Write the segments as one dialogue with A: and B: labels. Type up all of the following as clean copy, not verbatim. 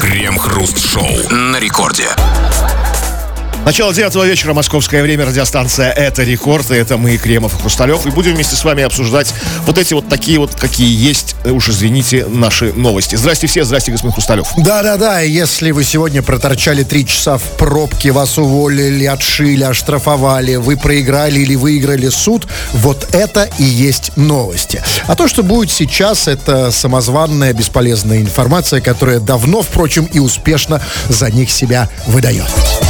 A: Крем-хруст-шоу на рекорде.
B: Начало 9 вечера, московское время, радиостанция «Это Рекорд», и это мы, Кремов и Хрусталев, и будем вместе с вами обсуждать вот эти вот такие вот, какие есть, уж извините, наши новости. Здрасте все, здрасте, господин Хрусталев.
C: Да-да-да, если вы сегодня проторчали 3 часа в пробке, вас уволили, отшили, оштрафовали, вы проиграли или выиграли суд, вот это и есть новости. А то, что будет сейчас, это самозванная бесполезная информация, которая давно, впрочем, и успешно за них себя выдает.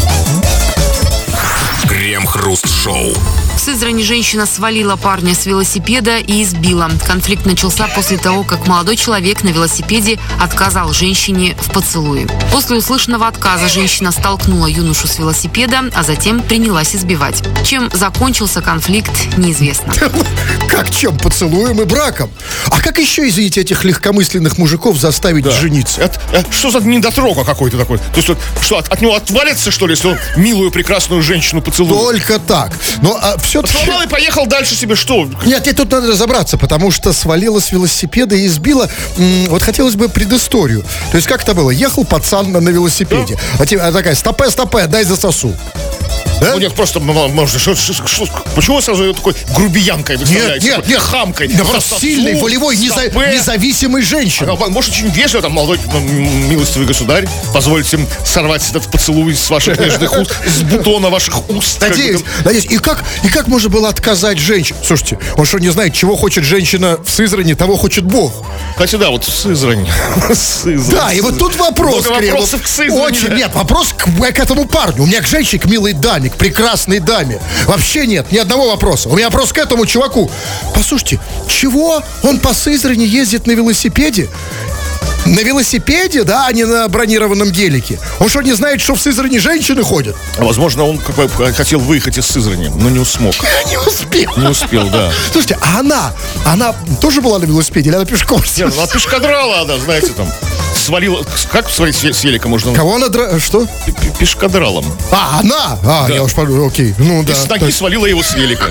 A: Крем-хруст-шоу.
D: В Сызрани женщина свалила парня с велосипеда и избила. Конфликт начался после того, как молодой человек на велосипеде отказал женщине в поцелуе. После услышанного отказа женщина столкнула юношу с велосипеда, а затем принялась избивать. Чем закончился конфликт, неизвестно.
C: Как чем? Поцелуем и браком. А как еще, извините, этих легкомысленных мужиков заставить жениться?
B: Это что за недотрога какой-то такой? То есть, что, от него отвалится, что ли, если он милую, прекрасную женщину поцелует?
C: Только так. Но все-таки...
B: Сломал и поехал дальше себе, что?
C: Нет, тут надо разобраться, потому что свалила с велосипеда и избила. Вот хотелось бы предысторию. То есть как это было? Ехал пацан на велосипеде. А такая, стопе, дай засосу. Да?
B: Ну нет, просто можно. Почему сразу ее такой грубиянкой выставляете?
C: Нет,
B: хамкой.
C: Просто сильной, волевой, независимой женщиной.
B: Может, очень вежливо, там, молодой, милостивый государь, позвольте им сорвать этот поцелуй с ваших нежных уст, с бутона ваших уст.
C: Надеюсь. И как можно было отказать женщине? Слушайте, он что, не знает, чего хочет женщина в Сызрани, того хочет Бог.
B: Кстати, да, вот в Сызрани.
C: Да, и вот тут вопрос.
B: Много вопросов к Сызрани.
C: Очень, нет, вопрос к этому парню. У меня к женщине, к милой даме, к прекрасной даме. Вообще нет, ни одного вопроса. У меня вопрос к этому чуваку. Послушайте, чего он по Сызрани ездит на велосипеде? На велосипеде, да, а не на бронированном гелике. Он что, не знает, что в Сызрани женщины ходят?
B: Возможно, он хотел выехать из Сызрани, но не смог. Не успел, да.
C: Слушайте, а она тоже была на велосипеде или она пешком?
B: Нет, она пешкадрала, да, знаете, там. Свалила, как свалить с велика можно?
C: Кого она что?
B: Пешкадралом.
C: Она? Да. Я уж подумал, окей. Ну да.
B: И с ноги свалила его с велика.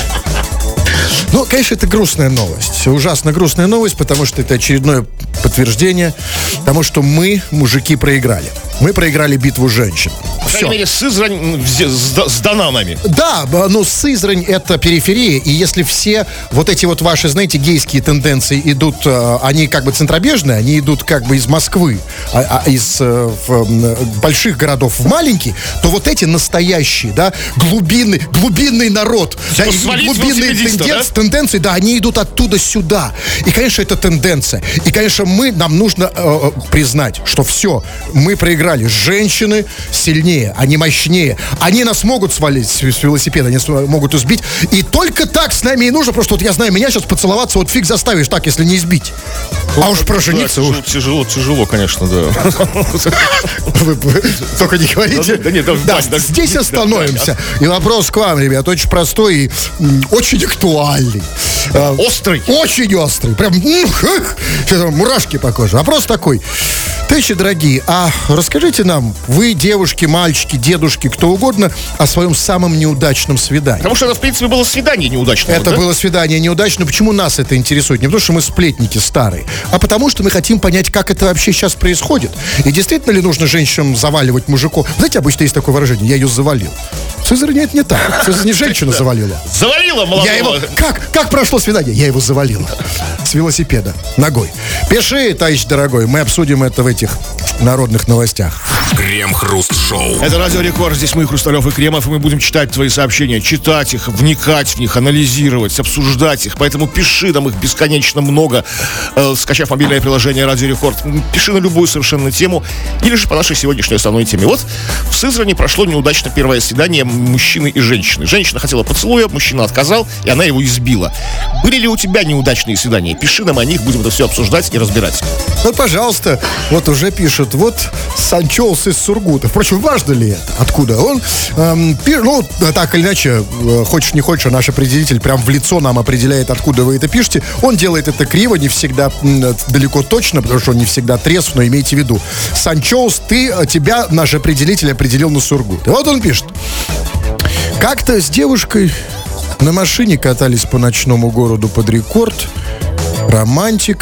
C: Ну, конечно, это грустная новость. Ужасно грустная новость, потому что это очередное подтверждение тому, что мы, мужики, проиграли. Мы проиграли битву женщин.
B: По крайней мере, Сызрань сдана нами.
C: Да, но Сызрань — это периферия, и если все вот эти вот ваши, знаете, гейские тенденции идут, они как бы центробежные, они идут как бы из Москвы, из больших городов в маленькие, то вот эти настоящие, да, глубинный народ, да, глубинные тенденции, да, они идут оттуда сюда. И, конечно, это тенденция. И, конечно, нам нужно признать, что все, мы проиграли. Женщины сильнее, они мощнее. Они нас могут свалить с велосипеда, они могут избить. И только так с нами и нужно. Просто вот я знаю, меня сейчас поцеловаться вот фиг заставишь так, если не избить. А уж прожениться
B: да, тяжело, конечно, да.
C: Вы только не говорите. Да, здесь остановимся. И вопрос к вам, ребят, очень простой и очень актуальный.
B: Острый.
C: Очень острый. Прям мурашки по коже. Вопрос такой. Товарищи дорогие, а расскажите нам, вы, девушки, мальчики, дедушки, кто угодно, о своем самом неудачном свидании.
B: Потому что это, в принципе, было свидание неудачное.
C: Это было свидание неудачное. Почему нас это интересует? Не потому, что мы сплетники старые, а потому, что мы хотим понять, как это вообще сейчас происходит. И действительно ли нужно женщинам заваливать мужиков? Знаете, обычно есть такое выражение: я ее завалил. В Сызрани это не так. Не женщина завалила.
B: Завалила молодого.
C: Как прошло свидание? Я его завалила. С велосипеда. Ногой. Пиши, товарищ дорогой. Мы обсудим это в этих народных новостях.
A: Крем-хруст-шоу.
B: Это Радио Рекорд. Здесь мы, Хрусталев и Кремов, и мы будем читать твои сообщения, читать их, вникать в них, анализировать, обсуждать их. Поэтому пиши, там их бесконечно много, скачав мобильное приложение Радио Рекорд. Пиши на любую совершенно тему, или же по нашей сегодняшней основной теме. Вот в Сызрани прошло неудачно первое свидание мужчины и женщины. Женщина хотела поцелуя, мужчина отказал, и она его избила. Были ли у тебя неудачные свидания? Пиши нам о них, будем это все обсуждать и разбирать.
C: Вот, пожалуйста, вот уже пишут, вот Санчоус из Сургута. Впрочем, важно ли это? Откуда? Он, ну, так или иначе, хочешь не хочешь, наш определитель прям в лицо нам определяет, откуда вы это пишете. Он делает это криво, не всегда далеко точно, потому что он не всегда трезв, но имейте в виду. Санчоус, тебя наш определитель определил на Сургут. И вот он пишет. Как-то с девушкой на машине катались по ночному городу под Рекорд. Романтика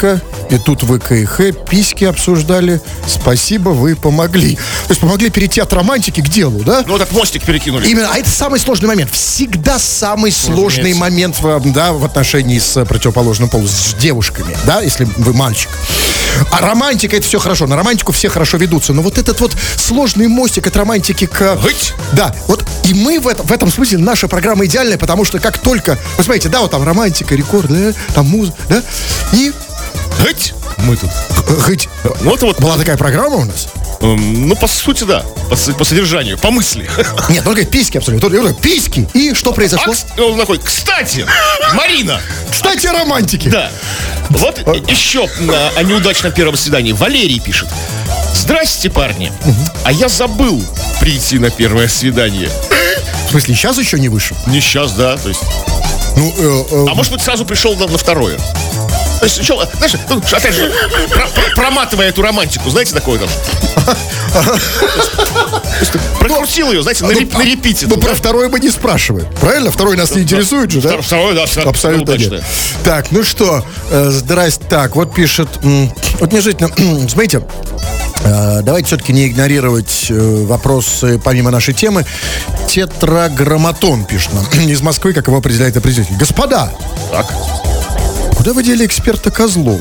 C: И тут в КХ письки обсуждали. Спасибо, вы помогли. То есть помогли перейти от романтики к делу, да?
B: Ну, так мостик перекинули.
C: Именно, а это самый сложный момент. Всегда самый сложный момент в отношении с противоположным полом, с девушками, да, если вы мальчик. А романтика — это все хорошо. На романтику все хорошо ведутся. Но вот этот вот сложный мостик от романтики к... Да, вот и мы в этом смысле, наша программа идеальная, потому что как только... Вы смотрите, да, вот там романтика, рекорд, да, там музыка, да, и...
B: Мы тут.
C: Вот была такая программа у нас?
B: Ну, по сути, да. По содержанию, по мысли.
C: Нет, он говорит, письки абсолютно. Письки. И что произошло?
B: Он такой, кстати, Марина.
C: Кстати, о романтике.
B: Да. Вот еще о неудачном первом свидании. Валерий пишет. Здрасте, парни. А я забыл прийти на первое свидание.
C: В смысле, сейчас еще не вышел?
B: Не сейчас, да. То есть... А может быть, сразу пришел на второе. То есть, знаешь, опять же, проматывая эту романтику, знаете, такое там. Прокрутил ее, знаете, на репите.
C: Ну, про второе мы не спрашиваем. Правильно? Второй нас не интересует же, да?
B: Второе, да,
C: абсолютно нет. Так, ну что, здрасте. Так, вот пишет, вот неожиданно, смотрите, давайте все-таки не игнорировать вопросы помимо нашей темы. Тетраграмматон пишет нам из Москвы, как его определяет определитель. Господа!
B: Так.
C: Куда вы дели эксперта Козлова?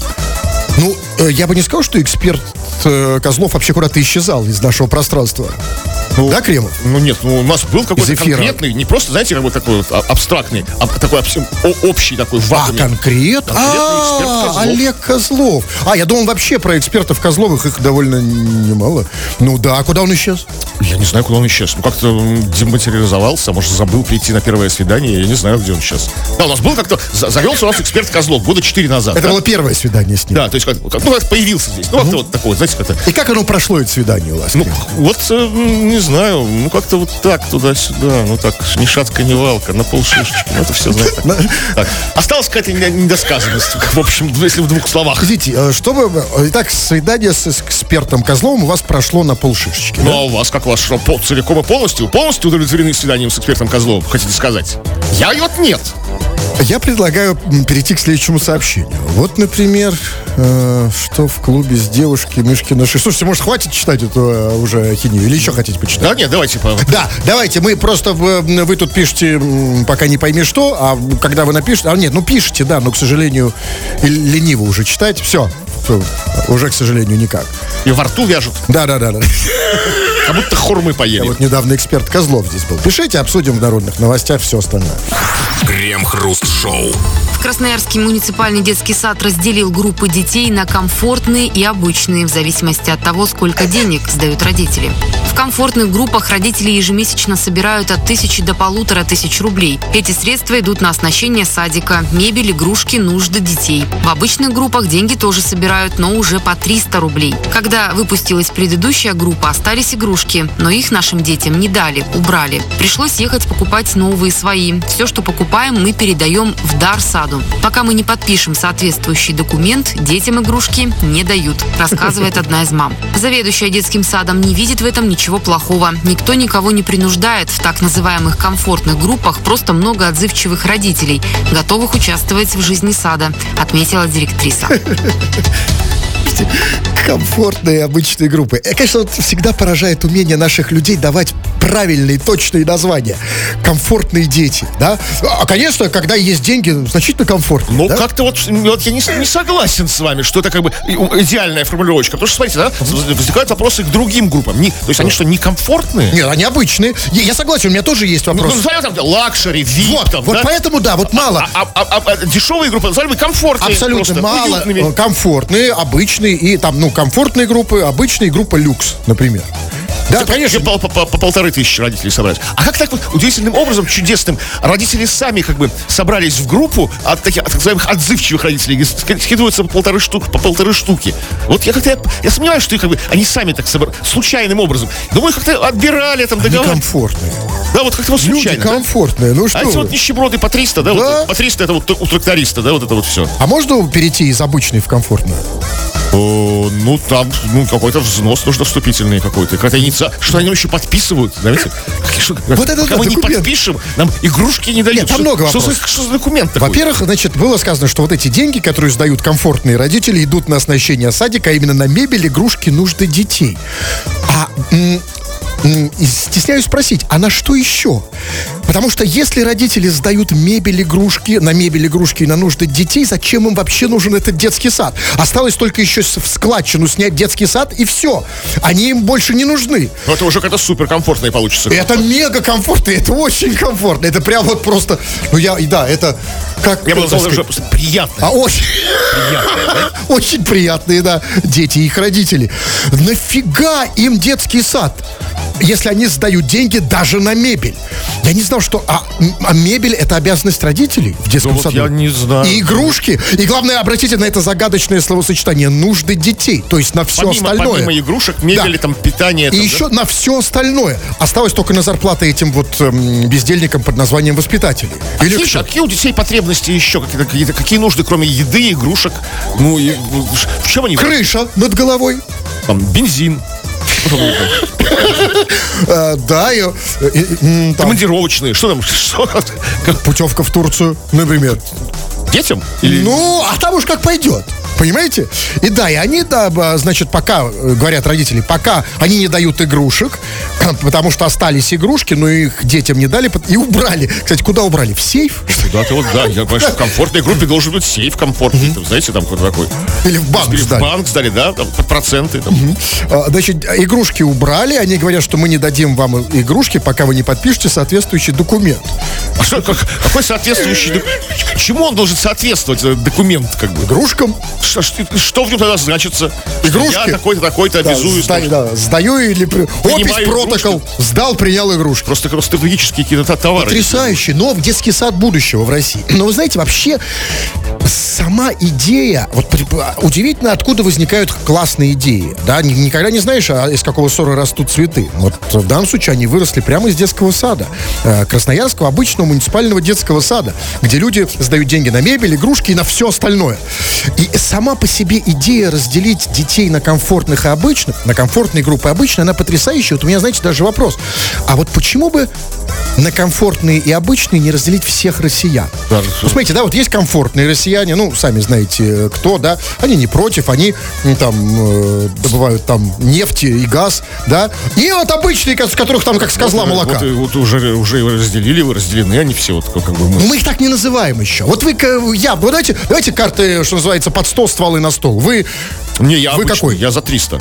C: Ну, я бы не сказал, что эксперт Козлов вообще куда-то исчезал из нашего пространства.
B: Ну,
C: да, Кремов?
B: Ну нет, у нас был какой-то конкретный, не просто, знаете, как бы такой вот абстрактный, а такой общий такой в вакууме.
C: Конкретный эксперт Козлов. Олег Козлов. Я думал, вообще про экспертов Козловых их довольно немало. Ну да, куда он исчез?
B: Я не знаю, куда он исчез. Ну, как-то дематериализовался, может, забыл прийти на первое свидание. Я не знаю, где он сейчас. Да, у нас был как-то, завелся у нас эксперт Козлов года 4 назад.
C: Это было первое свидание с ним.
B: Да, то есть, как появился здесь. Ну, как-то вот такой, знаете, как-то.
C: И как оно прошло, это свидание у вас?
B: Ну, вот, не знаю, ну, как-то вот так, туда-сюда. Ну, так, ни шатка, ни валка, на полшишечки. Ну, это все, знаете, так. Осталась какая-то недосказанность, в общем, если в двух словах.
C: Смотрите, итак, свидание с экспертом Козловым у вас прошло на полшишечки.
B: Ну, а у вас, как у вас, что, целиком и полностью удовлетворены свиданием с экспертом Козловым, хотите сказать? Я вот нет.
C: Я предлагаю перейти к следующему сообщению. Вот, например, что в клубе с девушки Мышкина 6. Слушайте, может, хватит читать эту уже ахинею? Или еще хотите почитать?
B: Да нет, давайте.
C: Да, давайте. Мы просто, вы тут пишете, пока не пойми что, а когда вы напишете... пишите, да, но, к сожалению, лениво уже читать. Все, уже, к сожалению, никак.
B: И во рту вяжут.
C: Да.
B: Как будто хурмы поели.
C: Вот недавно эксперт Козлов здесь был. Пишите, обсудим в народных новостях все остальное.
A: Крем-хруст-шоу.
D: В Красноярский муниципальный детский сад разделил группы детей на комфортные и обычные, в зависимости от того, сколько денег сдают родители. В комфортных группах родители ежемесячно собирают от 1000 до 1500 рублей. Эти средства идут на оснащение садика, мебель, игрушки, нужды детей. В обычных группах деньги тоже собирают, но уже по 300 рублей. Когда выпустилась предыдущая группа, остались игрушки, но их нашим детям не дали, убрали. Пришлось ехать покупать новые свои. Все, что покупаем, мы передаем в дар саду. Пока мы не подпишем соответствующий документ, детям игрушки не дают, рассказывает одна из мам. Заведующая детским садом не видит в этом ничего плохого. Никто никого не принуждает. В так называемых комфортных группах просто много отзывчивых родителей, готовых участвовать в жизни сада, отметила директриса.
C: Комфортные обычные группы. Конечно, вот всегда поражает умение наших людей давать правильные, точные названия. Комфортные дети, да? А, конечно, когда есть деньги, значительно комфортнее.
B: Ну,
C: да?
B: как-то вот я не согласен с вами, что это как бы идеальная формулировочка. Потому что, смотрите, да, возникают вопросы к другим группам. То есть они что, не комфортные?
C: Нет, они обычные. Я согласен, у меня тоже есть вопрос.
B: Ну, назовем там лакшери, вип.
C: Вот поэтому, да, вот мало.
B: Дешевые группы назовем комфортные.
C: Абсолютно мало.
B: Уютными.
C: Комфортные, обычные и там, комфортные группы, обычные, группа люкс, например. Да, конечно.
B: По 1500 родителей собрались. А как так вот удивительным образом, чудесным, родители сами как бы собрались в группу от таких, так называемых отзывчивых родителей, скидываются по полторы штуки. Вот я сомневаюсь, что их, как бы, они сами так случайным образом. Думаю, как-то отбирали там договор.
C: Они комфортные.
B: Да, вот как-то вот
C: Люди
B: случайно. Да?
C: комфортные, ну что
B: А эти
C: вы.
B: вот нищеброды по 300, да?
C: Да.
B: Вот, по 300 это вот у тракториста, да, вот это вот все.
C: А можно перейти из обычной в комфортную?
B: Ну, там, какой-то взнос нужно вступительный какой-то. Какая-то инициация. Что они еще подписывают, знаете?
C: Вот это
B: пока
C: да,
B: мы не
C: документ.
B: подпишем, нам игрушки не дают.
C: Нет, там много вопросов.
B: Что за документ такой?
C: Во-первых, значит, было сказано, что вот эти деньги, которые сдают комфортные родители, идут на оснащение садика, а именно на мебель, игрушки, нужды детей. И стесняюсь спросить, а на что еще? Потому что если родители сдают мебель, игрушки, на и на нужды детей, зачем им вообще нужен этот детский сад? Осталось только еще в складчину снять детский сад, и все. Они им больше не нужны.
B: Ну, это уже как-то суперкомфортно получится.
C: Это мега комфортно, это очень комфортно. Это прям вот просто... это... Как,
B: Я бы назвал
C: так
B: уже
C: сказать,
B: просто приятно.
C: очень... Очень приятные, да, дети и их родители. Нафига им детский сад, если они сдают деньги даже на мебель? Я не знал, что... А мебель — это обязанность родителей в детском
B: Ну, вот
C: саду.
B: я не знаю.
C: И игрушки. И главное, обратите на это загадочное словосочетание. Нужды детей. То есть на все остальное.
B: Помимо игрушек, мебели,
C: Да.
B: там, питания.
C: И
B: там,
C: еще на все остальное. Осталось только на зарплаты этим вот бездельникам под названием воспитателей. Или
B: Какие,
C: что?
B: какие у детей потребности еще? Какие нужды, кроме еды, игрушек? Ну, в чем они?
C: Крыша над головой.
B: Там, бензин.
C: Да, там
B: Командировочные. Что там?
C: путевка в Турцию, например.
B: Детям? Или...
C: Ну, а там уж как пойдет. Понимаете? И да, и они, да, значит, пока, говорят родители, пока они не дают игрушек, потому что остались игрушки, но их детям не дали, и убрали. Кстати, куда убрали? В сейф?
B: Куда-то вот, да. Я понимаю, что в комфортной группе должен быть сейф комфортный. Там, знаете, там какой-то такой.
C: Или в банк
B: Или в
C: сдали?
B: банк сдали, да, там, под проценты. Там.
C: Значит, игрушки убрали, они говорят, что мы не дадим вам игрушки, пока вы не подпишете соответствующий документ.
B: А что, какой соответствующий... Чему он должен соответствовать, этот документ, как бы?
C: Игрушкам?
B: Что в нем тогда значится?
C: Игрушки?
B: Я такой-то, такой-то обязуюсь.
C: Сдаю или... Опись протокол. Сдал, принял игрушки.
B: Просто стратегические какие-то товары.
C: Потрясающе, но в детский сад будущего в России. Но вы знаете, вообще сама идея, вот удивительно, откуда возникают классные идеи. Да, никогда не знаешь, из какого ссора растут цветы. Вот в данном случае они выросли прямо из детского сада. Красноярского обычного муниципального детского сада, где люди сдают деньги на мебель, игрушки и на все остальное. И сама по себе идея разделить детей на комфортных и обычных, на комфортные группы и обычные, она потрясающая. Вот у меня, знаете, даже вопрос. А вот почему бы на комфортные и обычные не разделить всех россиян?
B: Да,
C: Ну, смотрите, да, вот есть комфортные россияне, ну, сами знаете, кто, да, они не против, они там добывают там нефть и газ, да, и вот обычные, с которых там как с козла молока.
B: Вот уже разделены они все, вот как бы мы.
C: Но мы их так не называем еще. Вот вы, вот давайте карты, что называется, под стол, стволы на стол. Вы
B: Не,
C: Вы какой?
B: Я за 300.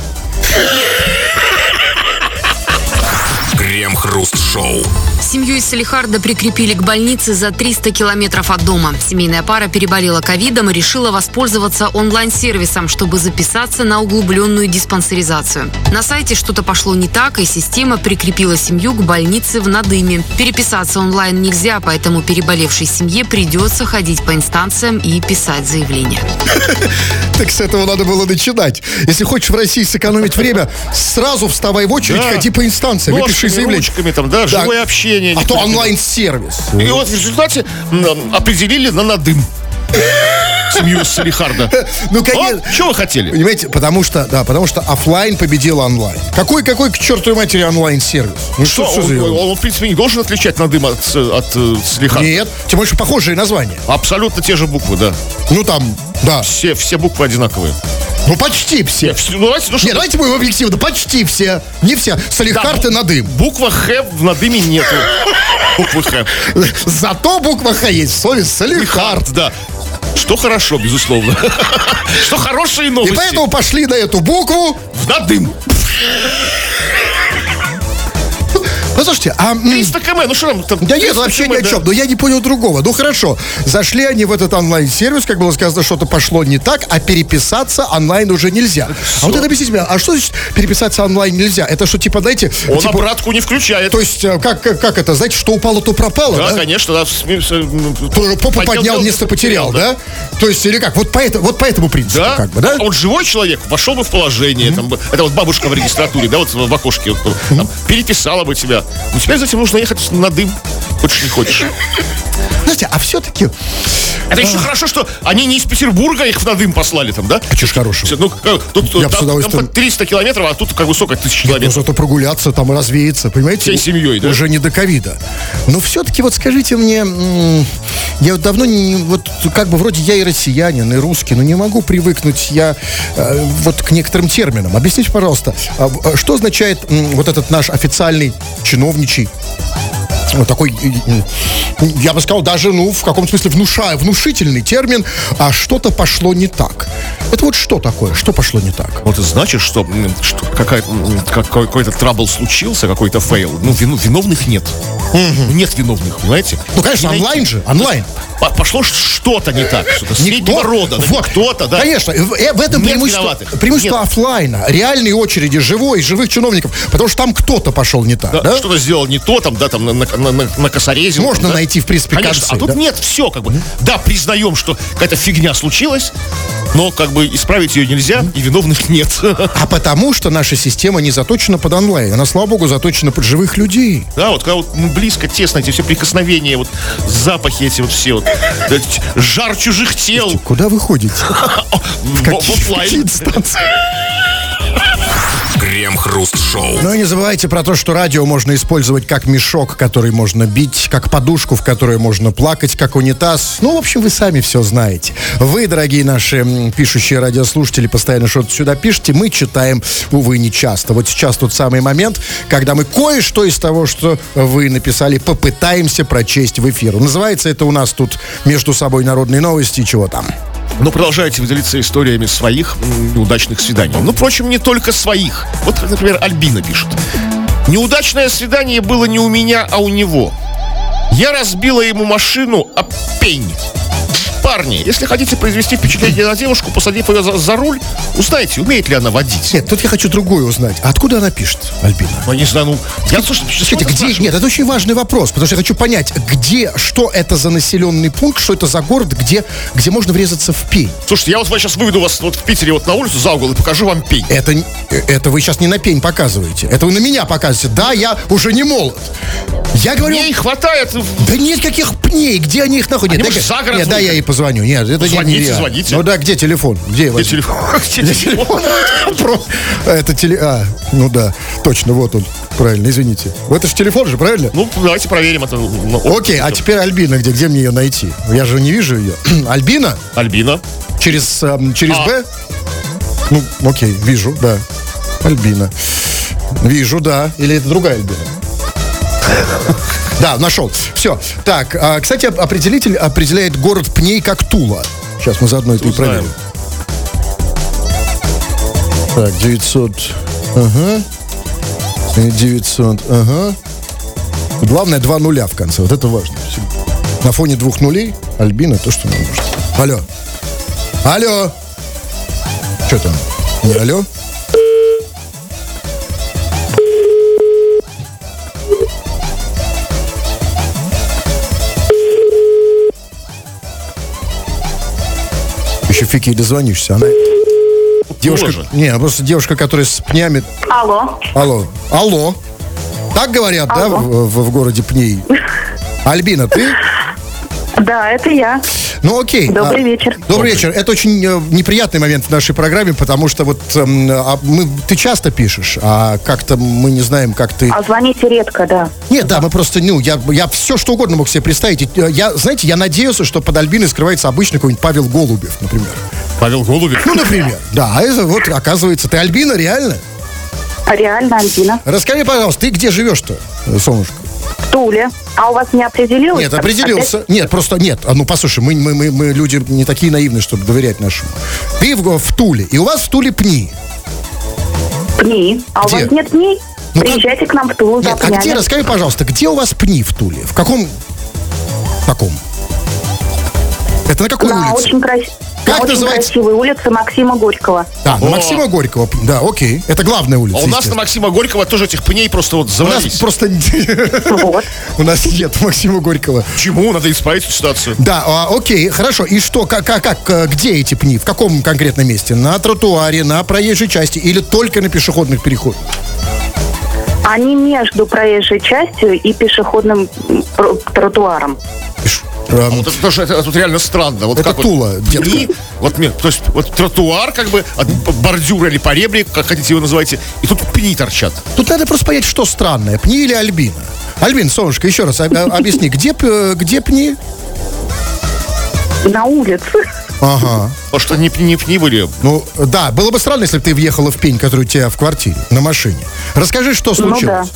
A: Крем-хруст-шоу.
D: Семью из Салехарда прикрепили к больнице за 300 километров от дома. Семейная пара переболела ковидом и решила воспользоваться онлайн-сервисом, чтобы записаться на углубленную диспансеризацию. На сайте что-то пошло не так, и система прикрепила семью к больнице в Надыме. Переписаться онлайн нельзя, поэтому переболевшей семье придется ходить по инстанциям и писать заявление.
C: Так с этого надо было начинать. Если хочешь в России сэкономить время, сразу вставай в очередь,
B: Да.
C: ходи по инстанциям,
B: Ножками,
C: выпиши заявление.
B: ручками, там, да, живое общение.
C: А то онлайн-сервис.
B: И вот в результате определили на Надым семью из Салехарда.
C: Ну, конечно.
B: Вот, что вы хотели?
C: Понимаете, потому что офлайн победил онлайн. Какой к чертовой матери онлайн-сервис? Ну
B: Что,
C: что за ерунда?
B: он, в принципе, не должен отличать Надым от Салехарда.
C: Нет, тем больше похожие названия.
B: Абсолютно те же буквы, да.
C: Ну там, да.
B: Все буквы одинаковые.
C: Ну почти все.
B: Ну, давайте,
C: Нет, давайте будем объективно. Почти все. Не все. Салехард и Надым.
B: Буква Х в Надыме нету. Буквы Х.
C: Зато буква Х есть в слове Салехард.
B: Да. Что хорошо, безусловно. Что хорошие
C: И
B: новости.
C: поэтому пошли на эту букву.
B: В Надым.
C: Послушайте,
B: 300 км, ну что там?
C: Да нет,
B: 300
C: вообще ни
B: км,
C: о
B: да.
C: чем. Но я не понял другого. Ну хорошо, зашли они в этот онлайн-сервис, как было сказано, что-то пошло не так, а переписаться онлайн уже нельзя. А вот это объясните мне, а что значит переписаться онлайн нельзя? Это что, типа, знаете...
B: Он
C: типа,
B: обратку не включает.
C: то есть, как это, знаете, что упало, то пропало,
B: Да,
C: да?
B: конечно, да.
C: Тоже попу поднял, место потерял, да? То есть, или как? Вот по этому принципу,
B: Да?
C: как бы, да?
B: А вот живой человек вошел бы в положение, там бы, это вот бабушка в регистратуре, да, вот в окошке, вот, там, переписала бы тебя. Ну, теперь затем нужно ехать на дым. Хочешь, не хочешь.
C: Знаете, а все-таки...
B: Это еще хорошо, что они не из Петербурга их в дым послали там, да?
C: А что ж хорошего?
B: Ну, тут
C: Я бы с удовольствием-
B: там 300 километров, а тут как высоко 1000
C: Ну,
B: километров.
C: зато прогуляться, там развеяться, понимаете?
B: Всей семьей, да?
C: Уже не до ковида. Но все-таки вот скажите мне, я вот давно вот как бы вроде я и россиянин, и русский, но не могу привыкнуть я вот к некоторым терминам. Объясните, пожалуйста, что означает вот этот наш официальный чиновничий, вот такой, я бы сказал, даже, в каком-то смысле внушительный термин, а что-то пошло не так. Это вот что такое? Что пошло не так?
B: Вот это значит, что какой-то трабл случился, какой-то фейл. Ну, виновных нет. Нет виновных, понимаете?
C: Ну, конечно,
B: Не
C: онлайн
B: найти.
C: же, онлайн.
B: Пошло что-то не так, что-то среднего рода. Да,
C: Вот,
B: кто-то, да.
C: Конечно, в этом
B: Нет
C: преимущество
B: виноватых. Нет.
C: офлайна, реальные очереди, живых чиновников, потому что там кто-то пошел не так,
B: Да,
C: да?
B: что-то сделал не то, там, да, там, накосорезил.
C: Можно
B: там, да.
C: найти, в принципе,
B: Конечно,
C: концы,
B: а тут
C: да?
B: нет, все, как бы. Да, признаем, что какая-то фигня случилась, но, как бы, исправить ее нельзя, и виновных нет.
C: А потому что наша система не заточена под онлайн, она, слава богу, заточена под живых людей.
B: Да, вот когда вот близко, тесно, эти все прикосновения, вот запахи эти вот все, вот, жар чужих тел.
C: Куда вы ходите?
B: В
C: Какие
B: офлайн.
C: инстанции?
A: Крем-хруст-шоу.
C: Ну и не забывайте про то, что радио можно использовать как мешок, который можно бить, как подушку, в которой можно плакать, как унитаз. Ну, в общем, вы сами все знаете. Вы, дорогие наши пишущие радиослушатели, постоянно что-то сюда пишете, мы читаем, увы, не часто. Вот сейчас тот самый момент, когда мы кое-что из того, что вы написали, попытаемся прочесть в эфир. Называется это у нас тут между собой народные новости и чего там.
B: Но продолжаете делиться историями своих неудачных свиданий. Ну, впрочем, не только своих. Вот, например, Альбина пишет. Неудачное свидание было не у меня, а у него. Я разбила ему машину об пень. Парни, если хотите произвести впечатление на девушку, посадив ее за руль, узнайте, умеет ли она водить.
C: Нет, тут я хочу другое узнать. А откуда она пишет, Альбина?
B: Ну, я не знаю, ну... Я, слушайте,
C: Скажите, где... Нет, это очень важный вопрос, потому что я хочу понять, что это за населенный пункт, что это за город, где можно врезаться в пень.
B: Слушайте, я вот сейчас выведу вас вот в Питере вот на улицу за угол и покажу вам пень.
C: Это вы сейчас не на пень показываете. Это вы на меня показываете. Да, я уже не молод. Я говорю...
B: Ей хватает...
C: Да нет каких пней, где они их находят?
B: Они, может, за город
C: Нет, да, я ей позвоню. Нет, это
B: Звоните,
C: нереально.
B: звоните.
C: Ну да, где телефон? Где
B: Где телефон? Где телефон?
C: Это ну да, точно, вот он. Правильно, извините. Это же телефон же, правильно?
B: Ну, давайте проверим это.
C: Окей, а теперь Альбина, где мне ее найти? Я же не вижу ее. Альбина?
B: Альбина.
C: Через Б? Ну, окей, вижу, да. Альбина. Вижу, да. Или это другая Альбина? Да, нашел. Все. Так, кстати, определитель определяет город пней как Тула. Сейчас мы заодно это и проверим. Так, 900. Ага. 900. Ага. Главное, 2 нуля в конце. Вот это важно. На фоне 2 нулей Альбина то, что нам нужно. Алло. Алло. Что там? Не алло? Еще фиг ей дозвонишься. Она... Девушка...
B: Тоже.
C: Не, просто девушка, которая с пнями...
E: Алло.
C: Алло. Алло. Так говорят,
E: Алло.
C: да, в городе Пней? Альбина, ты?
E: Да, это я.
C: Ну, окей.
E: Добрый вечер.
C: Добрый вечер. Это очень неприятный момент в нашей программе, потому что вот ты часто пишешь, а как-то мы не знаем, как ты...
E: А звоните редко, да.
C: Нет, да, мы просто, я все что угодно мог себе представить. Знаете, я надеялся, что под Альбиной скрывается обычный какой-нибудь Павел Голубев, например.
B: Павел Голубев.
C: Ну, например. Да, а это вот, оказывается, ты Альбина, реально?
E: Реально, Альбина.
C: Расскажи, пожалуйста, ты где живешь-то, солнышко?
E: В Туле. А у вас не определилось?
C: Нет, определился.
E: Опять?
C: Нет, просто нет. Ну, послушай, мы люди не такие наивные, чтобы доверять нашему. Ты в Туле, и у вас в Туле пни.
E: Пни. А
C: Где?
E: у вас нет пней?
C: Ну,
E: Приезжайте к нам в Тулу за
C: Нет, а
E: пнями.
C: где, расскажи, пожалуйста, где у вас пни в Туле? В каком таком? Это на какой
E: На
C: улице?
E: очень,
C: Как
E: на очень
C: называется?
E: красивой улице Максима Горького.
C: Да, на Максима Горького. Да, окей. Это главная улица.
B: А у нас на
C: естественно.
B: Максима Горького тоже этих пней просто вот
C: У нас
B: завались.
C: просто...
E: Вот.
C: У нас нет Максима Горького.
B: Почему? Надо исправить эту ситуацию.
C: Да, окей, хорошо. И что, где эти пни? В каком конкретном месте? На тротуаре, на проезжей части или только на пешеходных переходах?
E: Они между проезжей частью и пешеходным тротуаром.
B: Вот это тоже это тут реально странно. Вот
C: Это
B: как
C: Тула,
B: вот
C: детка.
B: пни, то есть вот тротуар, как бы от бордюра или поребрик, как хотите его называйте, и тут пни торчат.
C: Тут надо просто понять, что странное, пни или Альбина. Альбин, солнышко, еще раз объясни, где пни?
E: На улице.
C: Ага.
B: Потому что не пни были.
C: Ну, да, было бы странно, если бы ты въехала в пень, который у тебя в квартире, на машине. Расскажи, что случилось.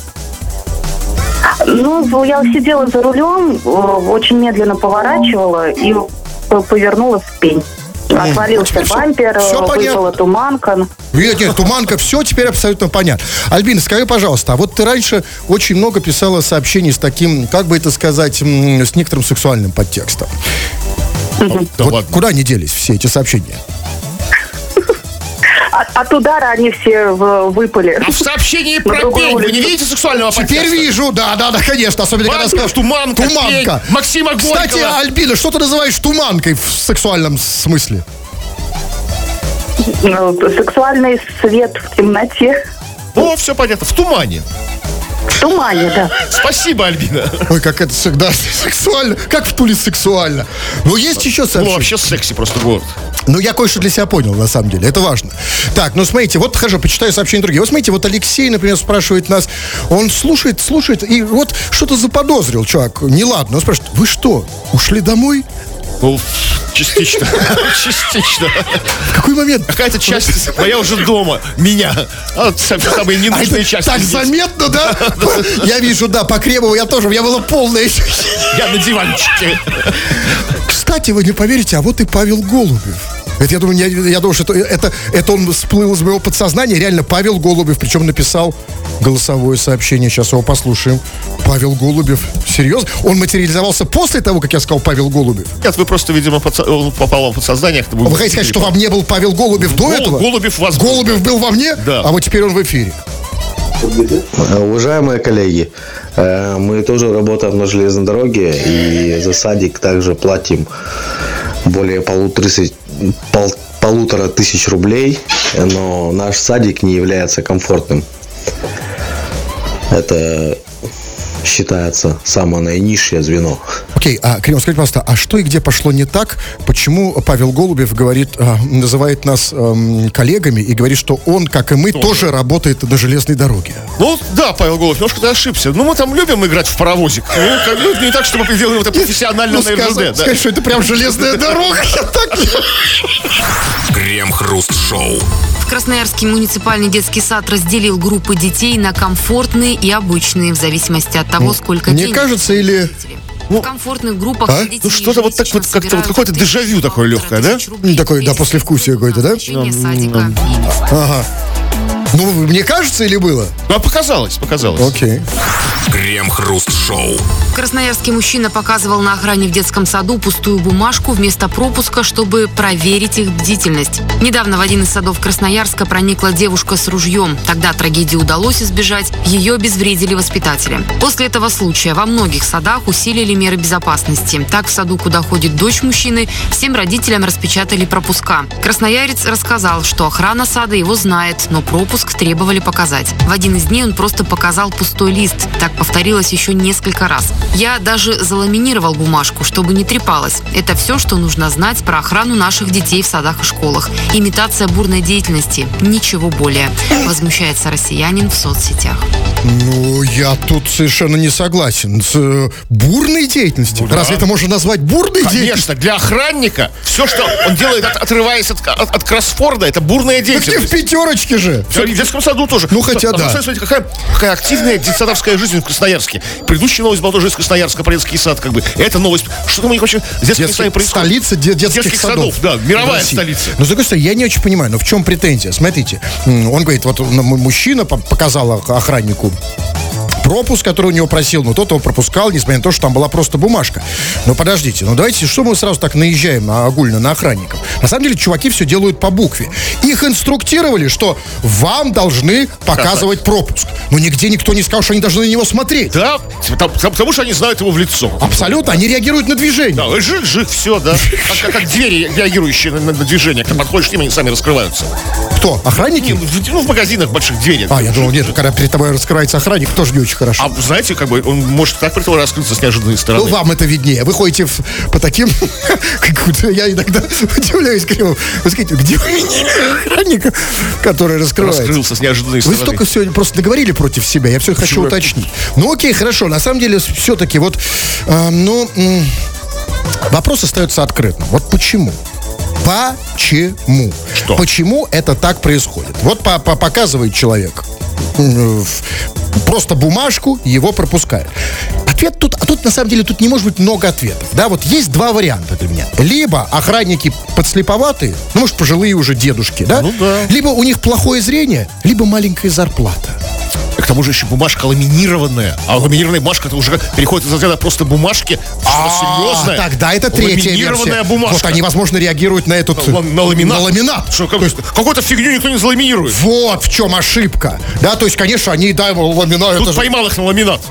E: Ну, я сидела за рулем, очень медленно поворачивала и повернула в пень. Отвалился бампер,
C: всё
E: выпала
C: понятно.
E: туманка.
C: Нет, туманка, все теперь абсолютно понятно. Альбина, скажи, пожалуйста, а вот ты раньше очень много писала сообщений с таким, как бы это сказать, с некоторым сексуальным подтекстом.
B: Да
C: Вот
B: ладно.
C: куда они делись, все эти сообщения?
E: От удара они все выпали.
B: А в сообщении
E: На
B: про
E: другую
B: пень вы не
E: улицу.
B: видите сексуального подтекста?
C: Теперь вижу, да, конечно, особенно когда
B: Бампер,
C: скажешь
B: туманка,
C: туманка.
B: пень, Максима Горького.
C: Кстати, Альбина, что ты называешь туманкой в сексуальном смысле?
E: Сексуальный свет в темноте.
B: О, все понятно, в тумане.
E: В тумане, да.
B: Спасибо, Альбина.
C: Ой, как это всегда сексуально. Как в Туле сексуально. Но есть еще
B: Ну,
C: сообщение.
B: вообще секси просто город.
C: Ну, я кое-что для себя понял, на самом деле. Это важно. Так, ну, смотрите, вот, хожу, почитаю сообщения другие. Вот, смотрите, вот Алексей, например, спрашивает нас. Он слушает, и вот что-то заподозрил, чувак. Неладно. Он спрашивает, вы что, ушли домой?
B: Ну, частично. Частично.
C: В какой момент?
B: Какая-то часть моя уже дома. Меня. А самые ненужные части.
C: Так
B: здесь.
C: заметно, да? Я вижу, да, по Кремову я тоже. У меня было полное.
B: Я на диванчике.
C: Кстати, вы не поверите, а вот и Павел Голубев. Это, я думаю, что это он всплыл из моего подсознания. Реально, Павел Голубев, причем написал голосовое сообщение. Сейчас его послушаем. Павел Голубев. Серьезно? Он материализовался после того, как я сказал Павел Голубев?
B: Нет, вы просто, видимо, он попал вам в подсознание.
C: Вы хотите сказать, что во мне был Павел Голубев до этого?
B: Голубев у вас был.
C: Голубев был во мне?
B: Да.
C: А вот теперь он в эфире.
F: Уважаемые коллеги, мы тоже работаем на железной дороге и за садик также платим более 1500 рублей, но наш садик не является комфортным. Это считается самое наинизшее звено.
C: Окей, Кремов, скажите, пожалуйста, а что и где пошло не так? Почему Павел Голубев называет нас коллегами и говорит, что он, как и мы, тоже работает на железной дороге?
B: Ну, да, Павел Голубев, немножко ты ошибся. Ну, мы там любим играть в паровозик. Ну, как бы не так, чтобы мы делаем это профессионально на РЖД. Да.
C: Сказать, что это прям железная дорога.
A: Крем-хруст-шоу.
D: В Красноярский муниципальный детский сад разделил группы детей на комфортные и обычные, в зависимости от того, сколько
C: Мне
D: денег.
C: кажется, или...
D: В комфортных группах родители
B: Ну, что-то вот так вот,
D: ежемесячно
B: как-то вот
D: собирают
B: какое-то
D: от
B: дежавю такое
D: 1500
B: легкое, да?
D: тысяч рублей
C: Такое, да,
D: в месяц
C: послевкусие какое-то, да?
D: на посещение садика и
C: Ага. Ну, мне кажется, или было?
B: Ну, а показалось.
C: Окей.
A: Крем-хруст-шоу.
D: Красноярский мужчина показывал на охране в детском саду пустую бумажку вместо пропуска, чтобы проверить их бдительность. Недавно в один из садов Красноярска проникла девушка с ружьем. Тогда трагедии удалось избежать, ее обезвредили воспитатели. После этого случая во многих садах усилили меры безопасности. Так, в саду, куда ходит дочь мужчины, всем родителям распечатали пропуска. Красноярец рассказал, что охрана сада его знает, но пропуск требовали показать. В один из дней он просто показал пустой лист. Так повторилось еще несколько раз. Я даже заламинировал бумажку, чтобы не трепалась. Это все, что нужно знать про охрану наших детей в садах и школах. Имитация бурной деятельности. Ничего более. Возмущается россиянин в соцсетях.
C: Ну, я тут совершенно не согласен с бурной деятельностью.
B: Ну, да.
C: Разве это можно назвать бурной деятельностью?
B: Конечно, для охранника все, что он делает, отрываясь от кроссфорда, это бурная
C: Так не в
B: деятельность.
C: пятерочке же.
B: В детском саду тоже.
C: Ну, хотя да.
B: Смотрите, какая активная детсадовская жизнь в Красноярске. Предыдущая новость была тоже из Красноярска, про детский сад, как бы. Это новость. Что там у них вообще с детскими садами происходит?
C: Столица детских садов.
B: Да, мировая
C: в России.
B: столица.
C: Но, с другой стороны, я не очень понимаю, но в чем претензия? Смотрите, он говорит, вот мужчина показал охраннику пропуск, который у него просил, но тот его пропускал, несмотря на то, что там была просто бумажка. Но подождите, давайте, что мы сразу так наезжаем огульно на охранников? На самом деле, чуваки все делают по букве. Их инструктировали, что вам должны показывать пропуск. Но нигде никто не сказал, что они должны на него смотреть.
B: Да, потому что они знают его в лицо.
C: Абсолютно, они реагируют на движение.
B: Да, жик, все, да. Как двери, реагирующие на движение. Когда подходишь к ним, они сами раскрываются.
C: Кто? Охранники?
B: В магазинах больших двери.
C: Я думал, нет, когда перед тобой раскрывается охранник, тоже не очень хорошо.
B: А знаете, как бы, он может так при тобой раскрыться с неожиданной стороны.
C: Ну, вам это виднее. Вы ходите по таким... Я иногда удивляюсь, Кремов. Вы скажите, где вы видели охранника, который раскрывается?
B: Раскрылся с неожиданной
C: Вы
B: стороны.
C: столько сегодня просто договорили против себя. Я все хочу уточнить. Ну, окей, хорошо. На самом деле, все-таки вот... вопрос остается открытым. Вот почему? Почему?
B: Что?
C: Почему это так происходит? Вот показывает человек просто бумажку, его пропускают. Ответ тут, тут на самом деле тут не может быть много ответов. Да, вот есть два варианта для меня. Либо охранники подслеповатые, ну, может, пожилые уже дедушки, да?
B: Ну да.
C: Либо у них плохое зрение, либо маленькая зарплата.
B: К тому же еще бумажка ламинированная. А ламинированная бумажка это уже переходит из разряда просто бумажки. Что серьезное.
C: Тогда это третья
B: ламинированная
C: версия.
B: бумажка.
C: Вот они, возможно, реагируют на этот...
B: На ламинат.
C: На ламинат.
B: Что, какую-то фигню никто не заламинирует.
C: Вот в чем ошибка. Да, то есть, конечно, они, да, ламинат...
B: Тут поймал их на ламинат.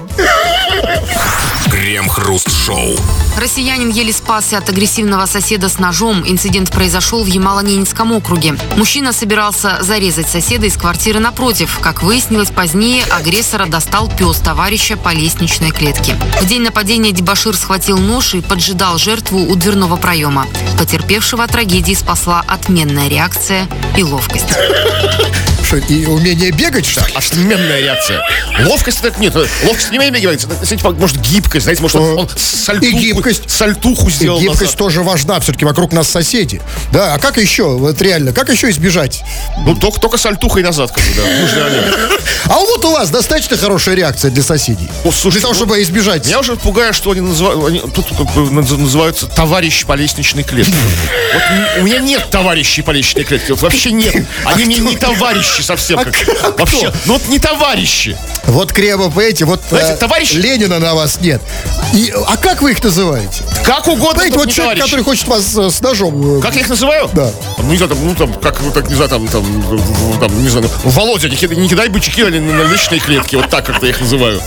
A: Крем-хруст-шоу.
D: Россиянин еле спасся от агрессивного соседа с ножом. Инцидент произошел в Ямало-Ненецком округе. Мужчина собирался зарезать соседа из квартиры напротив. Как выяснилось позднее, агрессора достал пес товарища по лестничной клетке. В день нападения дебошир схватил нож и поджидал жертву у дверного проема. Потерпевшего от трагедии спасла отменная реакция и ловкость.
C: Что, и умение бегать, что ли?
B: Отменная реакция. Ловкость так нет. Ловкость не умеет бегать. Может, гибкость. Знаете, может, он сальтуху сделал.
C: И гибкость тоже важна. Все-таки вокруг нас соседи. Да, а как еще, вот реально, как еще избежать?
B: Ну, только сальтухой назад, как бы, да.
C: А вот у вас достаточно хорошая реакция для соседей. Для того, чтобы избежать.
B: Меня уже пугает, что они называются товарищи по лестничной клетке. Вот у меня нет товарищей по лестничной клетке. Вот вообще нет. Они мне не товарищи совсем. Вообще, ну вот не товарищи.
C: Вот Кремов, эти, вот
B: товарищи...
C: Ленина на вас нет. А как вы их называете?
B: Как угодно.
C: Знаете, вот человек, который хочет вас с ножом.
B: Как я их называю?
C: Да.
B: Ну, не знаю, как, не знаю, не знаю, Володя, не кидай бычки на личной клетке. Вот так как-то я их называю.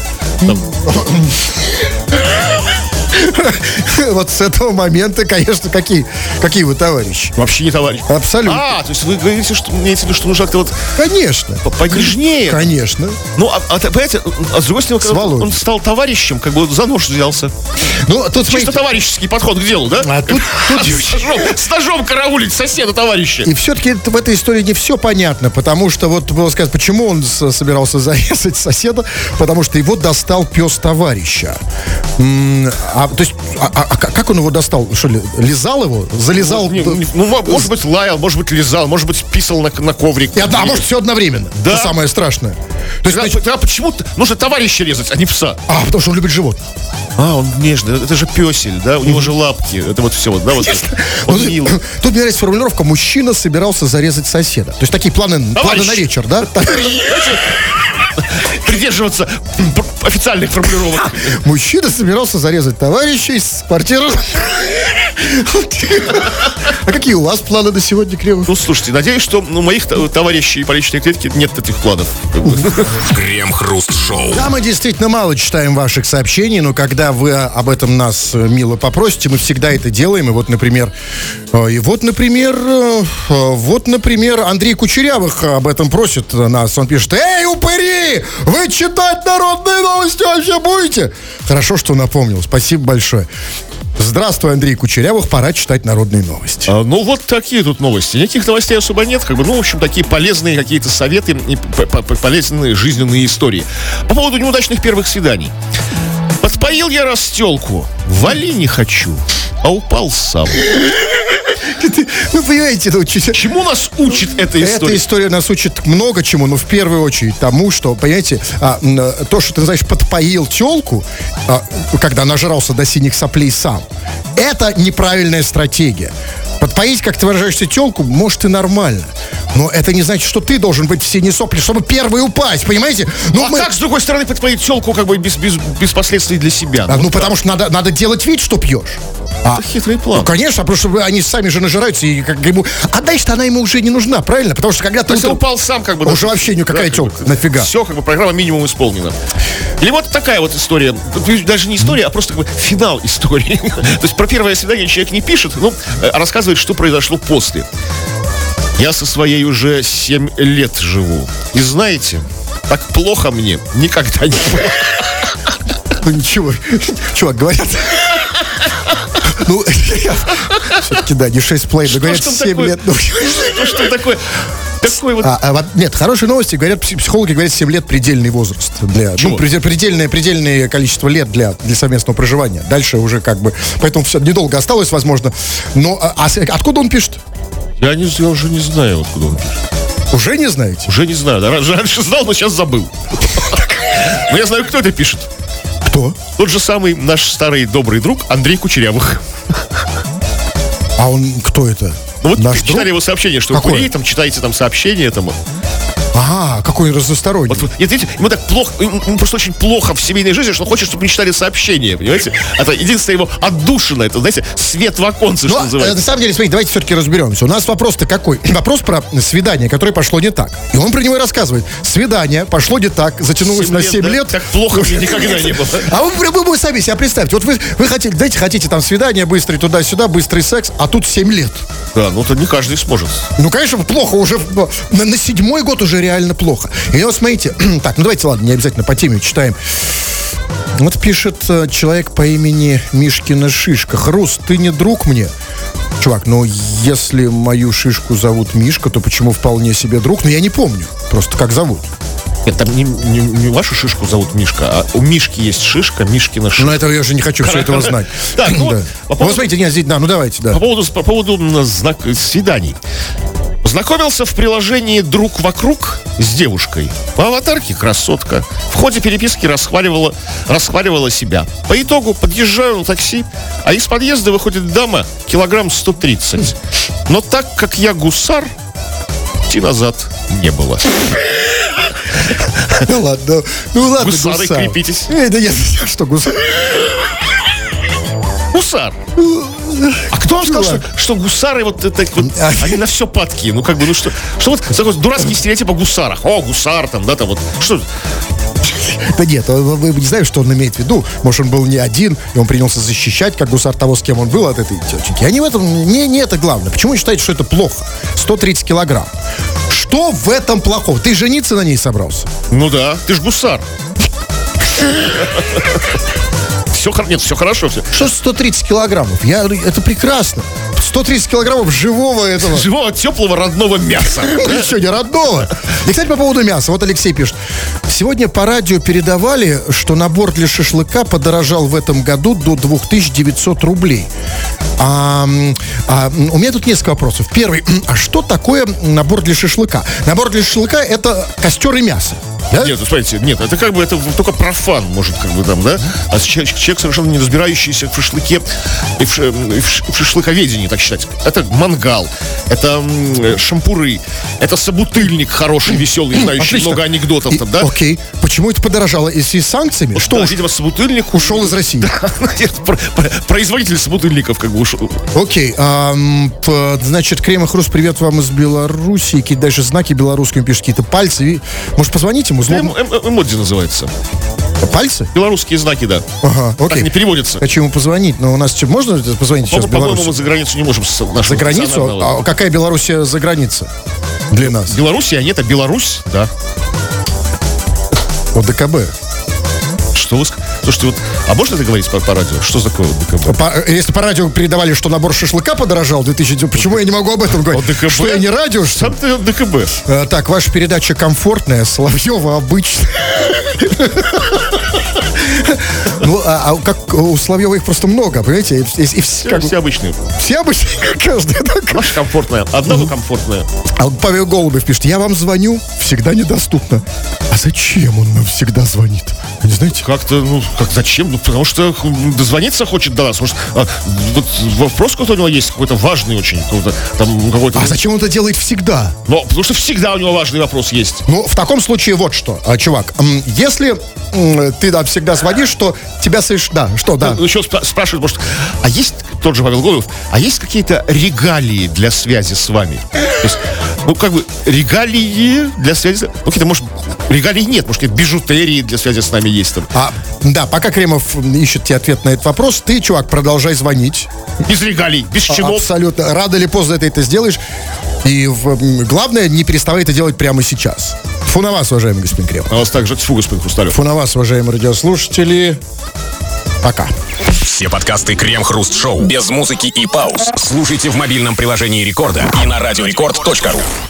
C: Вот с этого момента, конечно, какие вы товарищи?
B: Вообще не товарищ.
C: Абсолютно.
B: То есть вы говорите, что имеете в виду, что нужно как-то вот...
C: Конечно.
B: Понежнее.
C: Конечно.
B: Ну, понимаете, с другой стороны, когда он стал товарищем, как бы за нож взялся.
C: Ну, тут,
B: чисто товарищеский подход к делу, да?
C: А тут...
B: С ножом караулить соседа товарища.
C: И все-таки в этой истории не все понятно, потому что вот было сказать, почему он собирался зарезать соседа, потому что его достал пес товарища. То есть, как он его достал? Что ли, лизал его? Залезал?
B: Ну, может быть, лаял, может быть, лизал, может быть, писал на коврик.
C: Да, может, все одновременно.
B: Да.
C: Это самое страшное. То есть,
B: почему нужно товарища резать, а не пса?
C: Потому что он любит животных.
B: Он нежный, это же песель, да, у него же лапки, это вот все, да, вот. Он милый.
C: Тут мне нравится формулировка: мужчина собирался зарезать соседа. То есть такие планы на вечер, да?
B: Придерживаться официальных формулировок.
C: Мужчина собирался зарезать товарища из квартиры. А какие у вас планы на сегодня, Кремов?
B: Ну, слушайте, надеюсь, что у моих товарищей по личной клетке нет этих планов.
A: Крем-хруст-шоу.
C: Да, мы действительно мало читаем ваших сообщений, но когда вы об этом нас мило попросите, мы всегда это делаем. И вот, например, Андрей Кучерявых об этом просит нас. Он пишет: «Эй, упыри! Вы читать народные новости вообще будете?» Хорошо, что напомнил. Спасибо большое. Здравствуй, Андрей Кучерявых, пора читать народные новости.
B: Ну, вот такие тут новости. Никаких новостей особо нет, как бы, ну, в общем, такие полезные какие-то советы и полезные жизненные истории. По поводу неудачных первых свиданий. Подпоил я раз тёлку, вали не хочу, а упал сам.
C: Ну, понимаете,
B: Чему нас учит эта история?
C: эта история нас учит много чему, но в первую очередь тому, что, понимаете, то, что ты, знаешь, подпоил телку, когда нажрался до синих соплей сам, это неправильная стратегия. Подпоить, как ты выражаешься, телку, может и нормально. Но это не значит, что ты должен быть в синие сопли, чтобы первый упасть, понимаете? Ну,
B: Как, с другой стороны, подпоить телку как бы без последствий для себя?
C: потому что надо делать вид, что пьешь.
B: Это хитрый план.
C: Ну, конечно, потому что они сами же нажираются, и как ему... А дальше-то она ему уже не нужна, правильно? Потому что когда ты...
B: То есть он упал сам, как бы...
C: Уже вообще никакая телка, нафига?
B: Все, как бы, программа минимум исполнена. Или вот такая вот история. Даже не история, а просто как бы финал истории. То есть про первое свидание человек не пишет, но рассказывает, что произошло после. Я со своей уже 7 лет живу. И знаете, так плохо мне никогда не было.
C: Ну ничего, чувак, говорят... Ну, все-таки, да, не 6 плей, но говорят 7 лет.
B: Что такое? Такой вот...
C: Нет, хорошие новости, говорят, психологи говорят, 7 лет предельный возраст. Предельное количество лет для совместного проживания. Дальше уже как бы... Поэтому все недолго осталось, возможно. Но откуда он пишет?
B: Я уже не знаю, откуда он пишет.
C: Уже не знаете?
B: Уже не знаю. Раньше знал, но сейчас забыл. Но я знаю, кто это пишет.
C: Кто?
B: Тот же самый наш старый добрый друг Андрей Кучерявых.
C: А он кто это?
B: Ну вот
C: наш
B: читали
C: друг?
B: его сообщение, что вы
C: Какое?
B: курите, там читаете там сообщения там.
C: Ага, какой он разносторонний.
B: Вот, видите, ему так плохо, ему просто очень плохо в семейной жизни, что он хочет, чтобы не читали сообщения, понимаете? Это единственное его отдушина, это, знаете, свет в оконце, что называется.
C: На самом деле, смотрите, давайте все-таки разберемся. У нас вопрос-то какой? Вопрос про свидание, которое пошло не так. И он про него и рассказывает. Свидание пошло не так, затянулось на 7 лет.
B: Так плохо мне никогда не было.
C: А вы сами себе представьте. Вот вы хотите там свидание быстрое туда-сюда, быстрый секс, а тут 7 лет.
B: Да, ну это не каждый сможет.
C: Ну, конечно, плохо уже. На 7-й год уже реально плохо. И вот смотрите, так, ну давайте, ладно, не обязательно по теме читаем. Вот пишет человек по имени Мишкина Шишка. Хрус, ты не друг мне? Чувак, ну если мою шишку зовут Мишка, то почему вполне себе друг? Ну я не помню, просто как зовут.
B: Нет, там не вашу шишку зовут Мишка, а у Мишки есть шишка, Мишкина шишка.
C: Ну, это я же не хочу все этого знать.
B: Так, ну,
C: да.
B: по поводу...
C: Вот смотрите, нет, здесь, да, ну давайте, да.
B: По поводу свиданий. Познакомился в приложении «Друг вокруг» с девушкой. По аватарке красотка. В ходе переписки расхваливала себя. По итогу подъезжаю на такси, а из подъезда выходит дама килограмм 130. Но так как я гусар, идти назад не было.
C: Ну ладно,
B: Гусары, крепитесь.
C: Да нет, что гусар?
B: Гусар. А кто вам сказал, что гусары вот это вот, они на все падки? Ну как бы, ну что вот такой дурацкий стереотип о гусарах. О, гусар там, да, там вот. Что?
C: Да нет, вы не знаете, что он имеет в виду. Может, он был не один, и он принялся защищать, как гусар, того, с кем он был от этой тетеньки. Они в этом, не это главное. Почему вы считаете, что это плохо? 130 килограмм. Что в этом плохого? Ты жениться на ней собрался?
B: Ну да, ты ж гусар. Все хорошо.
C: Что 130 килограммов? Это прекрасно. 130 килограммов живого этого.
B: Живого, теплого, родного мяса.
C: Ничего не родного. И, кстати, по поводу мяса. Вот Алексей пишет. Сегодня по радио передавали, что набор для шашлыка подорожал в этом году до 2900 рублей. У меня тут несколько вопросов. Первый. А что такое набор для шашлыка? Набор для шашлыка — это костер и мясо. Да?
B: Нет, смотрите, это как бы это только профан, может, как бы там, да? А человек совершенно не разбирающийся в шашлыке и в шашлыковедении, так считать. Это мангал, это шампуры, это собутыльник хороший, веселый, знающий
C: отлично.
B: много анекдотов там, да?
C: Окей. Почему это подорожало? Если с санкциями? Что
B: да, видимо, собутыльник
C: ушел из России?
B: Производитель собутыльников как бы ушел.
C: Окей. Значит, Крем и Хруст, привет вам из Беларуси. Какие дальше знаки белорусскими пишут, какие-то пальцы. Может, позвонить ему?
B: Эмодзи называется.
C: Пальцы?
B: Белорусские знаки, да.
C: Ага, окей.
B: Так не переводится.
C: Хочу ему позвонить, но у нас можно позвонить сейчас в
B: По-моему,
C: Беларусь?
B: мы за границу не можем.
C: За границу? А какая Белоруссия за граница для нас?
B: Белоруссия, нет, а Беларусь, да.
C: ОДКБ.
B: Что вы... Слушайте, вот, а можно это говорить по радио? Что такое ОДКБ?
C: Если по радио передавали, что набор шашлыка подорожал в 2009, почему я не могу об этом говорить?
B: ОДКБ?
C: Что я не радио, что ли?
B: Сам ты ОДКБ.
C: Так, ваша передача комфортная, Соловьева обычная. Ну, как у Соловьева их просто много, понимаете?
B: Все обычные.
C: Все обычные, каждый.
B: Наша комфортная. Одна, но комфортная.
C: А вот Павел Голубев пишет: я вам звоню, всегда недоступно. А зачем он нам всегда звонит? Вы не знаете?
B: Как-то, зачем? Потому что дозвониться хочет до нас. Может, вот вопрос какой-то у него есть, какой-то важный очень. Какой-то.
C: А зачем он это делает всегда?
B: Ну, потому что всегда у него важный вопрос есть.
C: Ну, в таком случае вот что, чувак. Если ты всегда звонишь, то тебя да, что, да.
B: Еще спрашивают, может, а есть, тот же Павел Голубев, а есть какие-то регалии для связи с вами? То есть, регалии для связи, какие-то, может, регалий нет, может, какие-то бижутерии для связи с нами есть там.
C: Да, пока Кремов ищет тебе ответ на этот вопрос, ты, чувак, продолжай звонить.
B: Без регалий, без чинов.
C: Абсолютно. Рано или поздно ты это сделаешь. И главное, не переставай это делать прямо сейчас. Фу на вас, уважаемый господин Кремов.
B: На вас также тьфу, господин Хрусталев.
C: Фу на вас, уважаемые радиослушатели. Пока.
A: Все подкасты Крем-Хруст Шоу без музыки и пауз слушайте в мобильном приложении Рекорда и на радиорекорд.ру.